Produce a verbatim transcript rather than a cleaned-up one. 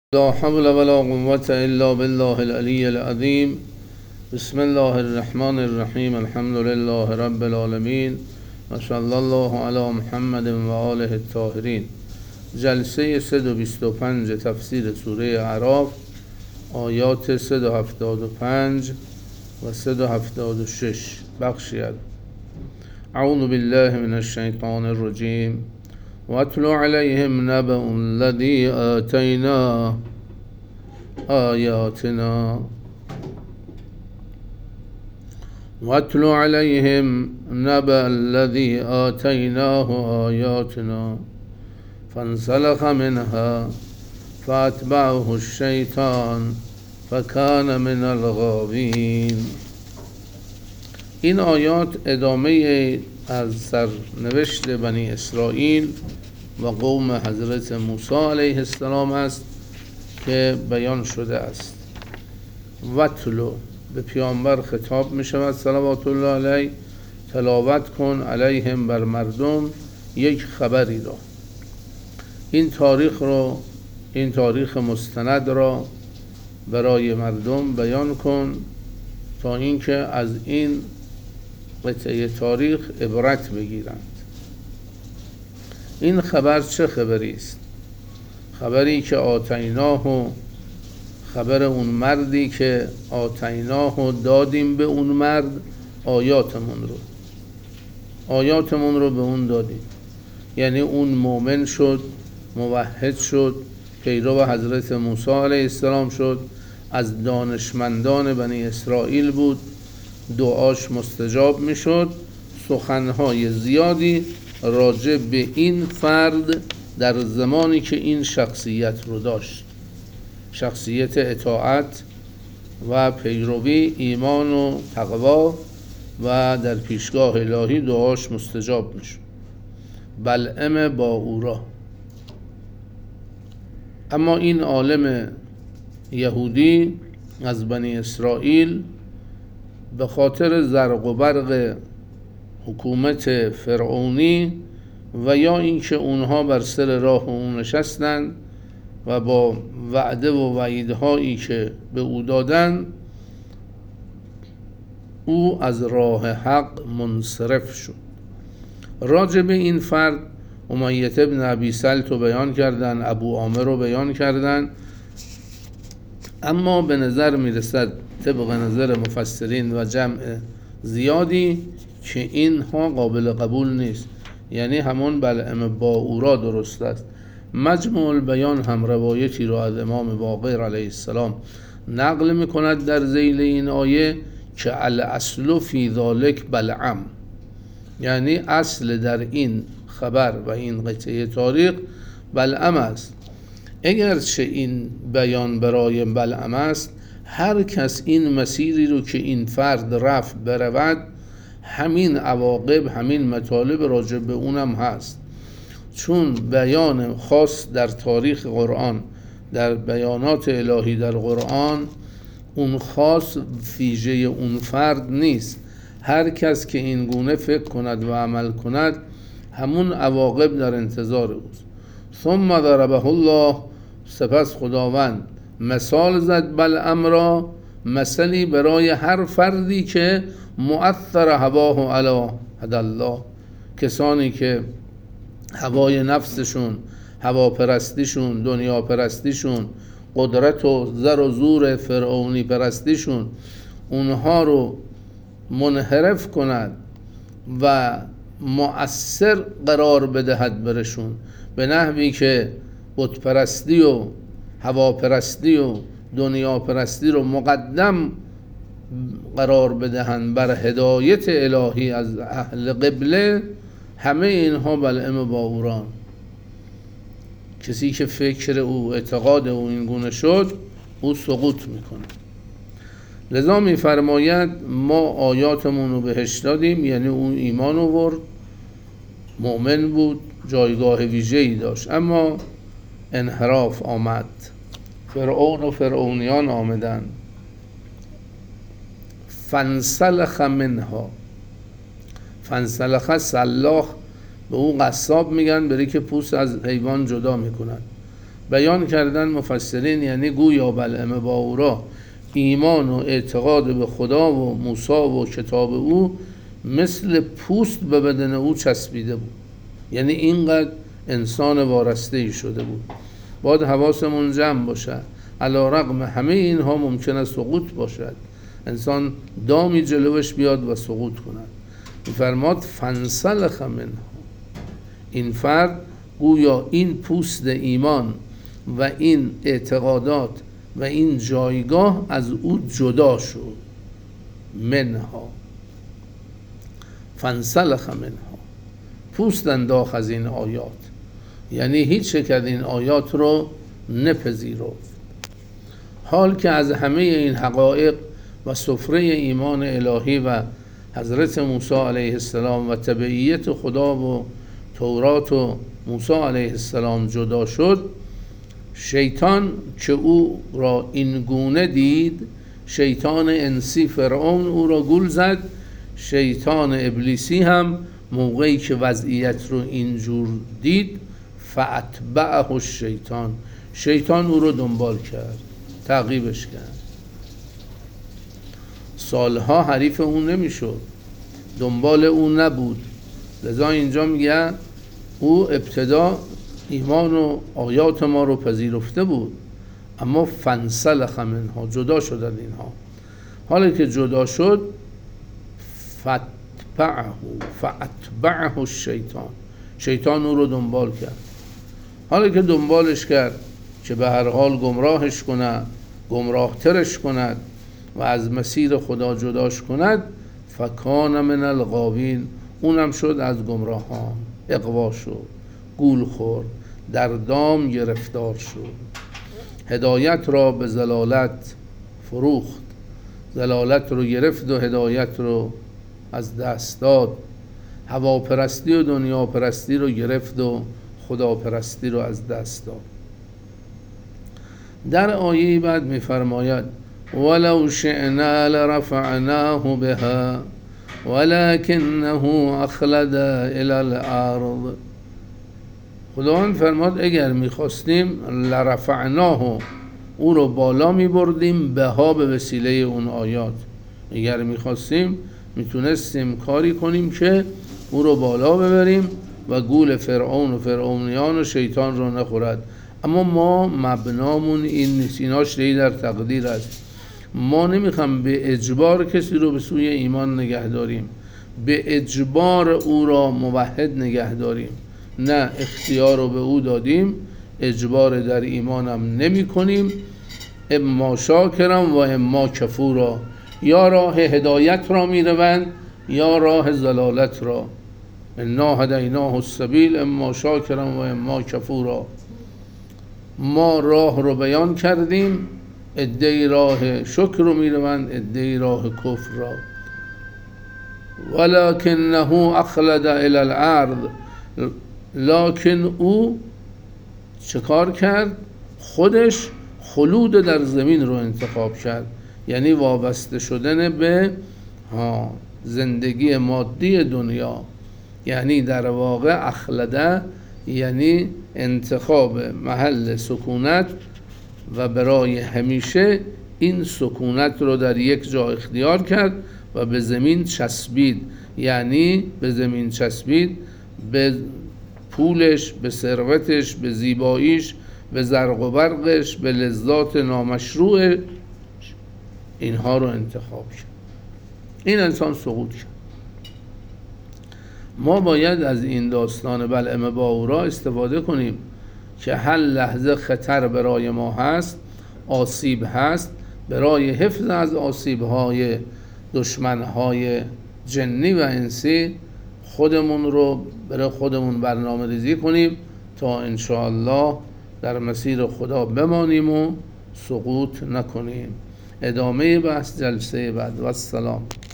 لا حول ولا قوة إلا بالله العلي العظيم. بسم الله الرحمن الرحیم. الحمد لله رب العالمین و صلی الله علی محمد و آله الطاهرین. جلسه صد و بیست و پنج تفسیر سوره اعراف، آیات صد و هفتاد و پنج و صد و هفتاد و شش. بخشی از اعوذ بالله من الشیطان الرجیم. واتل علیهم نبأ الذی آتیناه آیاتنا واتل علیهم نبأ الذی آتیناه آیاتنا فانسلخ منها فاتبعه الشیطان فکان من الغاوین. این آیات ادامه از سرنوشت بنی اسرائیل و قوم حضرت موسی علیه السلام است که بیان شده است. واتلو به پیامبر خطاب می شود صلوات الله علیه، تلاوت کن علیهم بر مردم یک خبری را. این تاریخ رو این تاریخ مستند را برای مردم بیان کن تا اینکه از این قطعه تاریخ عبرت بگیرند. این خبر چه خبری است؟ خبری که آتیناه و خبر اون مردی که آتیناه و دادیم به اون مرد آیاتمون رو آیاتمون رو به اون دادیم. یعنی اون مؤمن شد، موحد شد، پیرو حضرت موسی علیه السلام شد، از دانشمندان بنی اسرائیل بود، دعاش مستجاب می شد. سخنهای زیادی راجع به این فرد در زمانی که این شخصیت رو داشت، شخصیت اطاعت و پیروی، ایمان و تقوا، و در پیشگاه الهی دعاش مستجاب می شد. بلعم باورا. اما این عالم یهودی از بنی اسرائیل به خاطر زرق و برق حکومت فرعونی و یا اینکه اونها بر سر راه اون نشستند و با وعده و وعیدهایی که به او دادن، او از راه حق منصرف شد. راجع به این فرد امیة ابن ابی سلط رو بیان کردن، ابو عامر رو بیان کردن، اما به نظر میرسد طبق نظر مفسرین و جمع زیادی که اینها قابل قبول نیست. یعنی همون بلعم باورا درست است. مجموع البیان هم روایتی رو از امام باقر علیه السلام نقل میکند در ذیل این آیه که الاصل فی ذالک بلعم، یعنی اصل در این خبر و این قطعه تاریخ بلعم است. اگرچه این بیان برای بلعم است، هر کس این مسیری رو که این فرد رفت برود، همین عواقب، همین مطالب راجع به اونم هست. چون بیان خاص در تاریخ قرآن، در بیانات الهی در قرآن، اون خاص ویژه اون فرد نیست. هر کس که این گونه فکر کند و عمل کند، همون عواقب در انتظار اوست. ثم ضربه الله، سپس خداوند مثال زد بلعم را، مثلی برای هر فردی که مؤثر هواه علی هدی الله، کسانی که هوای نفسشون، هوا پرستیشون، دنیا پرستیشون، قدرت و زر و زور فرعونی پرستیشون اونها رو منحرف کند و مؤثر قرار بدهد برشون، به نحوی که بت پرستی و هوا پرستی و دنیا پرستی رو مقدم قرار بدهند بر هدایت الهی از اهل قبله. همه اینها بلعم باوران. کسی که فکر او، اعتقاد او این گونه شد، او سقوط میکنه. لذا میفرماید ما آیاتمون رو بهش دادیم، یعنی اون ایمان آورد، مؤمن بود، جایگاه ویژه‌ای داشت، اما انحراف آمد، فرعون و فرعونیان آمدن. فانسلخ منها. فانسلخ، سلاخ به اون قصاب میگن، بری که پوست از حیوان جدا میکنن. بیان کردن مفسرین یعنی گویا بلعم باورا ایمان و اعتقاد به خدا و موسی و کتاب او مثل پوست به بدن او چسبیده بود، یعنی اینقدر انسان وارسته ای شده بود. باید حواسمون جمع باشه، علی رغم همه اینها ممکنه سقوط باشد، انسان دامی جلوش بیاد و سقوط کند. میفرماد فانسلخ منها، این فرد گویا این پوست ایمان و این اعتقادات و این جایگاه از او جدا شد. منها فانسلخ منها، پوست انداخت از این آیات، یعنی هیچ یک از این آیات رو نپذیرفت. حال که از همه این حقایق و سفره ایمان الهی و حضرت موسی علیه السلام و تبعیت خدا و تورات و موسی علیه السلام جدا شد، شیطان که او را این گونه دید، شیطان انسی فرعون او را گول زد، شیطان ابلیسی هم موقعی که وضعیت رو اینجور دید، فاتبعه الشیطان، شیطان او رو دنبال کرد، تعقیبش کرد. سالها حریف اون نمیشد، دنبال اون نبود. لذا اینجا میگه او ابتدا ایمان و آیات ما رو پذیرفته بود، اما فانسلخ منها، جدا شدن اینها. حالا که جدا شد، فاتبعه فاتبعه الشیطان، شیطان او رو دنبال کرد. حالا که دنبالش کرد که به هر حال گمراهش کند، گمراه ترش کند و از مسیر خدا جداش کند، فکان من الغاوین، اونم شد از گمراهان، اغوا شد، گول خورد، در دام گرفتار شد. هدایت را به ضلالت فروخت، ضلالت رو گرفت و هدایت رو از دست داد. هواپرستی و دنیا پرستی رو گرفت و خداپرستی رو از دست داد. در آیه بعد می‌فرماید ولو شئنا لرفعناه بها ولکنه اخلد الی الارض. خداوند فرماد اگر می‌خواستیم لرفعناه، او رو بالا می‌بردیم، بها به وسیله اون آیات. اگر می‌خواستیم میتونستیم کاری کنیم که او رو بالا ببریم و گول فرعون و فرعونیان و شیطان رو نخورد، اما ما مبنامون این نیست. ایناش در تقدیر است. ما نمیخوام به اجبار کسی رو به سوی ایمان نگه داریم، به اجبار او را موحد نگه داریم. نه، اختیار رو به او دادیم، اجبار در ایمانم نمی کنیم. اما شاکرم و اما کفورا، یا راه هدایت را می روند یا راه ضلالت را. انا هدیناه السبیل اما شاکرم و اما کفورا. ما راه رو بیان کردیم، عده‌ای راه شکر رو می روند، عده‌ای راه کفر را. ولکنه اخلد الی الارض، لکن او چه کار کرد؟ خودش خلود در زمین رو انتخاب کرد، یعنی وابسته شدن به ها زندگی مادی دنیا. یعنی در واقع اخلده یعنی انتخاب محل سکونت و برای همیشه این سکونت رو در یک جا اختیار کرد و به زمین چسبید. یعنی به زمین چسبید، به پولش، به ثروتش، به زیباییش، به زرق و برقش، به لذات نامشروع، اینها رو انتخاب کرد. این انسان سقوط کرد. ما باید از این داستان بلعم باورا استفاده کنیم که هر لحظه خطر برای ما هست، آسیب هست. برای حفظ از آسیب‌های دشمن‌های جنی و انسی خودمون رو برای خودمون برنامه ریزی کنیم تا انشاءالله در مسیر خدا بمانیم و سقوط نکنیم. ادامه بحث جلسه بعد. و السلام.